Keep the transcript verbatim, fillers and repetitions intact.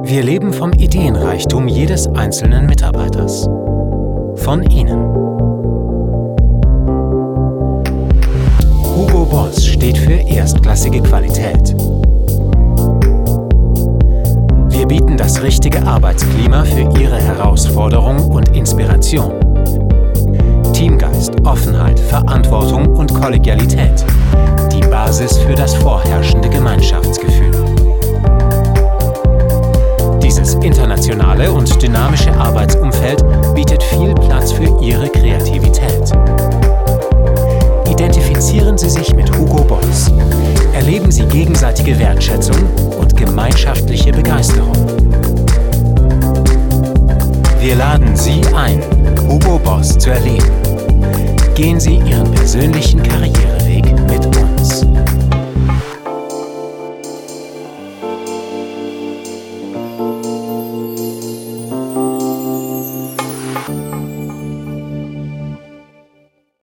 Wir leben vom Ideenreichtum jedes einzelnen Mitarbeiters. Von Ihnen. Hugo Boss steht für erstklassige Qualität. Wir bieten das richtige Arbeitsklima für Ihre Herausforderung und Inspiration. Teamgeist, Offenheit, Verantwortung und Kollegialität. Die Basis für das vorherrschende Gemeinschaftsgefühl. Dieses internationale und dynamische Arbeitsumfeld bietet viel Platz für Ihre Kreativität. Identifizieren Sie sich mit Hugo Boss. Erleben Sie gegenseitige Wertschätzung und gemeinschaftliche Begeisterung. Wir laden Sie ein, Hugo Boss zu erleben. Gehen Sie Ihren persönlichen Karriereweg mit